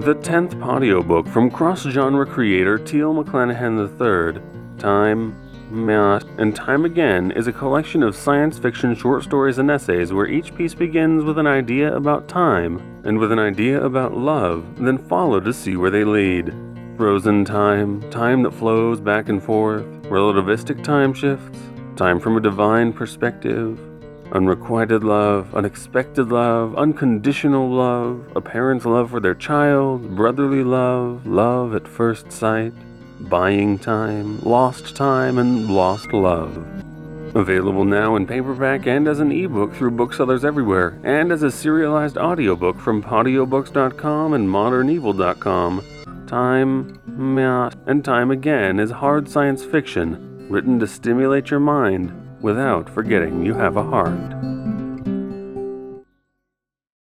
The 10th audiobook from cross-genre creator Teal McClanahan III, Time, Matt, and Time Again is a collection of science fiction short stories and essays where each piece begins with an idea about time and with an idea about love, then follow to see where they lead. Frozen time, time that flows back and forth, relativistic time shifts, time from a divine perspective, unrequited love, unexpected love, unconditional love, a parent's love for their child, brotherly love, love at first sight, buying time, and lost love. Available now in paperback and as an ebook through booksellers everywhere, and as a serialized audiobook from audiobooks.com and modernevil.com. Time, Matt, and Time Again is hard science fiction, written to stimulate your mind without forgetting you have a heart.